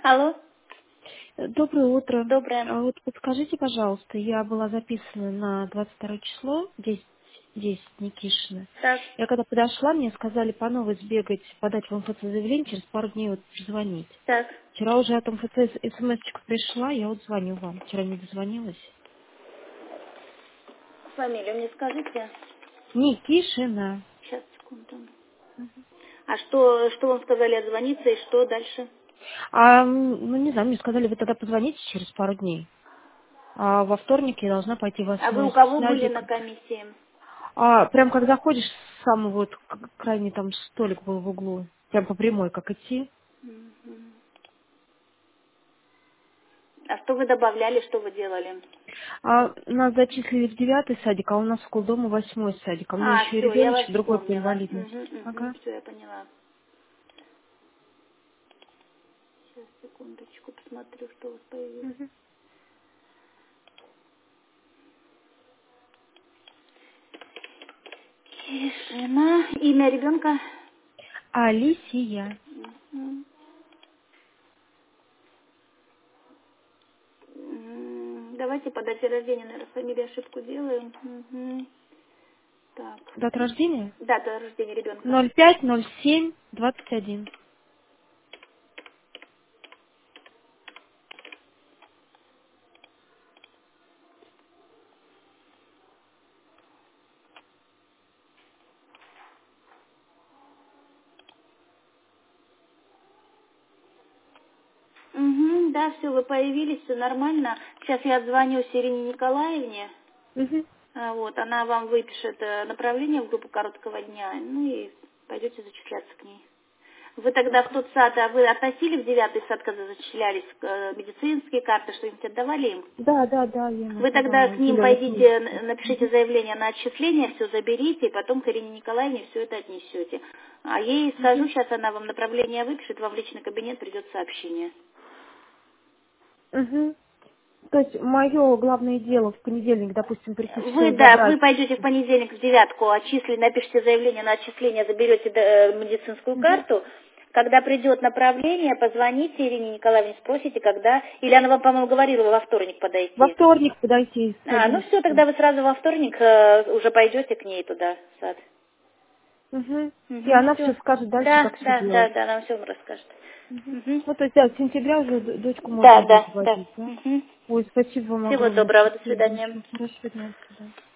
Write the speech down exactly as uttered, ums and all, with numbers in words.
Алло, Доброе утро. доброе. А вот подскажите, пожалуйста, я была записана на двадцать второе число, десять, десять, Никишина. Так, Я когда подошла, мне сказали по новой сбегать, подать в МФЦ заявление, через пару дней вот позвонить. так. Вчера уже от МФЦ смс-очка пришла, я вот звоню вам. Вчера не дозвонилась. Фамилию мне скажите. Никишина. Сейчас, секунду. А что, что вам сказали отзвониться и что дальше? А, м, ну не знаю, мне сказали, вы тогда позвоните через пару дней. А во вторник я должна пойти в А вы у восьмой кого были садик. на комиссии? А, прям как заходишь, самый вот к- крайний там столик был в углу. Прям по прямой, как идти. Мгм. А что вы добавляли, что вы делали? А нас зачислили в девятый садик, а у нас около дома восьмой садик. А у меня А, еще и все, я вас ребеночек другой по вспомнила. инвалидности. Угу, угу, Ага. все, я поняла. Сейчас, секундочку, посмотрю, что у вас появилось. Мгм. Тишина. Имя ребенка? Алисия. Мгм. М, Давайте по дате рождения, наверное, фамилию ошибку делаем. Мгм. Так. Дата рождения? Дата рождения ребенка. ноль пять ноль семь двадцать один. Угу, да, все, вы появились, все нормально. Сейчас я отзвоню Ирине Николаевне. Угу. А, Вот, она вам выпишет э, направление в группу короткого дня, ну и пойдете зачисляться к ней. Вы тогда в тот сад, а вы относили в девятый сад, когда зачислялись, э, медицинские карты, что-нибудь отдавали им? Да, да, да, я им Вы тогда отдавала к ним зеленый пойдите, книжечку. н- напишите заявление на отчисление, все заберите, и потом к Ирине Николаевне все это отнесете. А ей скажу, Угу. сейчас она вам направление выпишет, вам в личный кабинет придет сообщение. Угу. То есть мое главное дело в понедельник, допустим, прийти Вы, все да, вы забрать. пойдете в понедельник в девятку, отчисли, напишите заявление на отчисление, заберете э, медицинскую Угу. карту. Когда придет направление, позвоните Ирине Николаевне, спросите, когда... Или она вам, по-моему, говорила во вторник Во подойти. вторник подойти с А, ну все, одиннадцати. тогда вы сразу во вторник э, уже пойдете к ней туда, в сад. Угу. И Угу, она все все. скажет дальше, Да, как все да, да, делать. да, она все вам расскажет. Мгм. Угу. Ну, то есть, да, с сентября уже д- дочку можно Да, будет да, да. возить, да? Угу. Ой, спасибо вам Всего огромное. доброго, до Спасибо свидания. большое. Хорошего дня. До свидания.